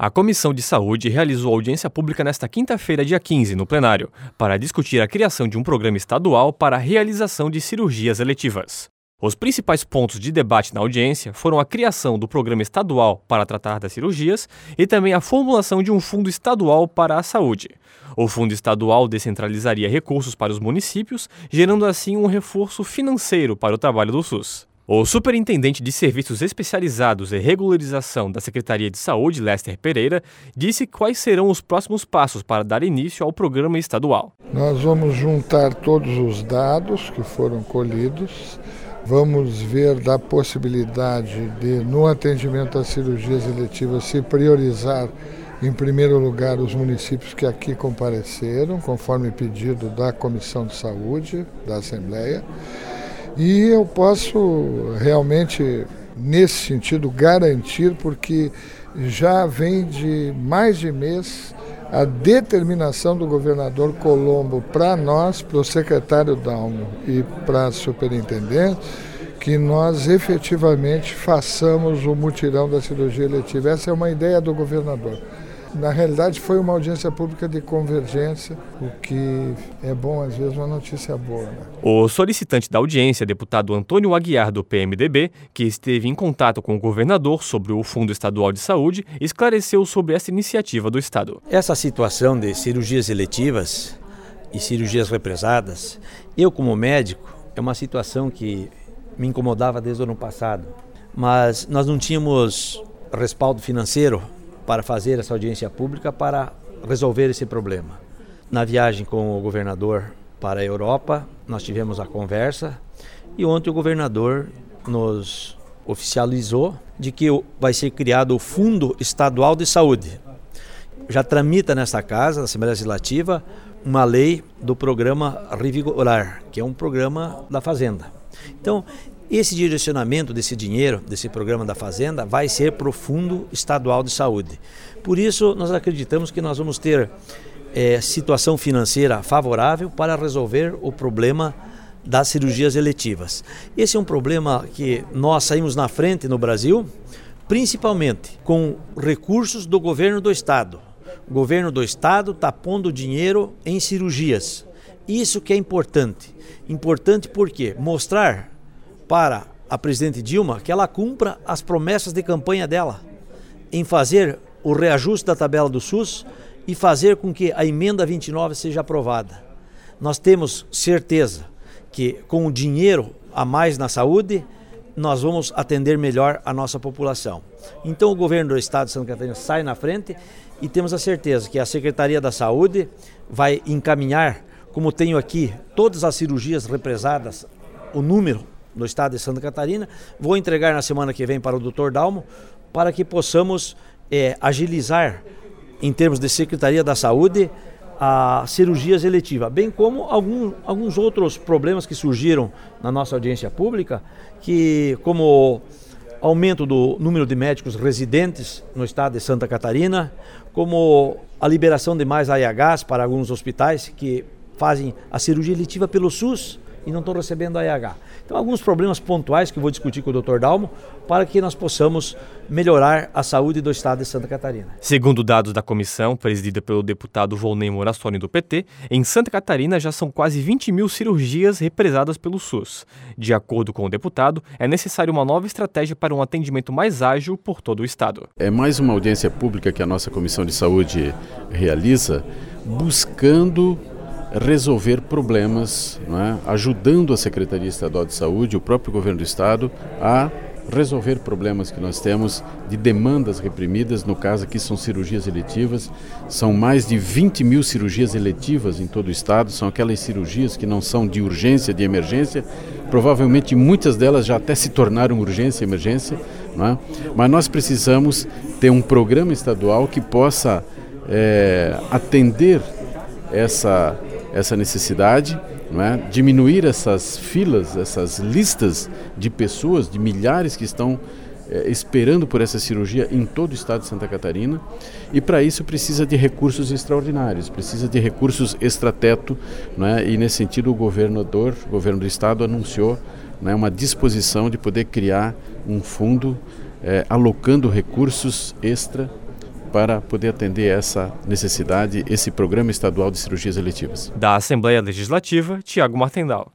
A Comissão de Saúde realizou audiência pública nesta quinta-feira, dia 15, no plenário, para discutir a criação de um programa estadual para a realização de cirurgias eletivas. Os principais pontos de debate na audiência foram a criação do programa estadual para tratar das cirurgias e também a formulação de um fundo estadual para a saúde. O fundo estadual descentralizaria recursos para os municípios, gerando assim um reforço financeiro para o trabalho do SUS. O superintendente de Serviços Especializados e Regularização da Secretaria de Saúde, Lester Pereira, disse quais serão os próximos passos para dar início ao programa estadual. Nós vamos juntar todos os dados que foram colhidos, vamos ver da possibilidade de, no atendimento às cirurgias eletivas, se priorizar, em primeiro lugar, os municípios que aqui compareceram, conforme pedido da Comissão de Saúde da Assembleia. E eu posso realmente, nesse sentido, garantir, porque já vem de mais de mês a determinação do governador Colombo para nós, para o secretário Dalmo e para a superintendente, que nós efetivamente façamos o mutirão da cirurgia eletiva. Essa é uma ideia do governador. Na realidade, foi uma audiência pública de convergência, o que é bom, às vezes, uma notícia boa, né? O solicitante da audiência, deputado Antônio Aguiar, do PMDB, que esteve em contato com o governador sobre o Fundo Estadual de Saúde, esclareceu sobre essa iniciativa do Estado. Essa situação de cirurgias eletivas e cirurgias represadas, eu como médico, é uma situação que me incomodava desde o ano passado, mas nós não tínhamos respaldo financeiro para fazer essa audiência pública para resolver esse problema. Na viagem com o governador para a Europa, nós tivemos a conversa e ontem o governador nos oficializou de que vai ser criado o Fundo Estadual de Saúde. Já tramita nesta casa, na Assembleia Legislativa, uma lei do programa Revigorar, que é um programa da Fazenda. Então, esse direcionamento desse dinheiro, desse programa da Fazenda, vai ser para o Fundo Estadual de Saúde. Por isso, nós acreditamos que nós vamos ter situação financeira favorável para resolver o problema das cirurgias eletivas. Esse é um problema que nós saímos na frente no Brasil, principalmente com recursos do governo do Estado. O governo do Estado está pondo dinheiro em cirurgias. Isso que é importante. Importante por quê? Mostrar para a presidente Dilma que ela cumpra as promessas de campanha dela em fazer o reajuste da tabela do SUS e fazer com que a emenda 29 seja aprovada. Nós temos certeza que com o dinheiro a mais na saúde, nós vamos atender melhor a nossa população. Então o governo do Estado de Santa Catarina sai na frente e temos a certeza que a Secretaria da Saúde vai encaminhar, como tenho aqui, todas as cirurgias represadas, o número no estado de Santa Catarina, vou entregar na semana que vem para o Dr. Dalmo, para que possamos agilizar, em termos de Secretaria da Saúde, a cirurgias eletivas, bem como alguns outros problemas que surgiram na nossa audiência pública, que como aumento do número de médicos residentes no estado de Santa Catarina, como a liberação de mais AIHs para alguns hospitais que fazem a cirurgia eletiva pelo SUS, e não estão recebendo a AIH. Então, alguns problemas pontuais que eu vou discutir com o Dr. Dalmo para que nós possamos melhorar a saúde do estado de Santa Catarina. Segundo dados da comissão, presidida pelo deputado Volney Morassoni do PT, em Santa Catarina já são quase 20 mil cirurgias represadas pelo SUS. De acordo com o deputado, é necessária uma nova estratégia para um atendimento mais ágil por todo o estado. É mais uma audiência pública que a nossa Comissão de Saúde realiza, buscando resolver problemas, não é? Ajudando a Secretaria Estadual de Saúde, o próprio governo do estado, a resolver problemas que nós temos de demandas reprimidas. No caso aqui são cirurgias eletivas, são mais de 20 mil cirurgias eletivas em todo o estado, são aquelas cirurgias que não são de urgência, de emergência, provavelmente muitas delas já até se tornaram urgência, emergência, não é? Mas nós precisamos ter um programa estadual que possa atender essa necessidade, não é? Diminuir essas filas, essas listas de pessoas, de milhares que estão esperando por essa cirurgia em todo o estado de Santa Catarina, e para isso precisa de recursos extraordinários, precisa de recursos extrateto, não é? E nesse sentido o governo do estado anunciou, não é, uma disposição de poder criar um fundo alocando recursos extra para poder atender essa necessidade, esse programa estadual de cirurgias eletivas. Da Assembleia Legislativa, Tiago Martendal.